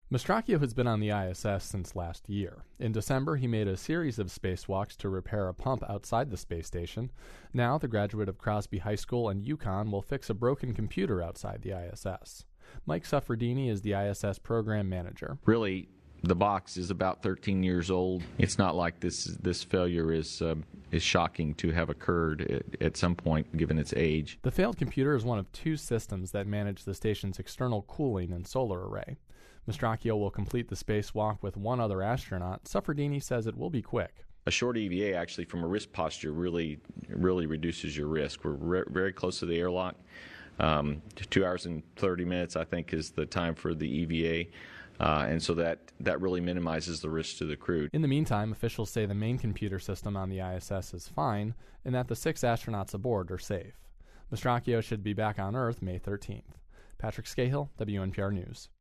Mastracchio has been on the ISS since last year. In December, he made a series of spacewalks to repair a pump outside the space station. Now, the graduate of Crosby High School and UConn will fix a broken computer outside the ISS. Mike Suffredini is the ISS program manager. Really, the box is about 13 years old. It's not like this failure is shocking to have occurred at some point, given its age. The failed computer is one of two systems that manage the station's external cooling and solar array. Mastracchio will complete the spacewalk with one other astronaut. Suffredini says it will be quick. A short EVA, actually, from a wrist posture, really reduces your risk. We're very close to the airlock. 2 hours and 30 minutes, I think, is the time for the EVA. And so that really minimizes the risk to the crew. In the meantime, officials say the main computer system on the ISS is fine and that the 6 astronauts aboard are safe. Mastracchio should be back on Earth May 13th. Patrick Scahill, WNPR News.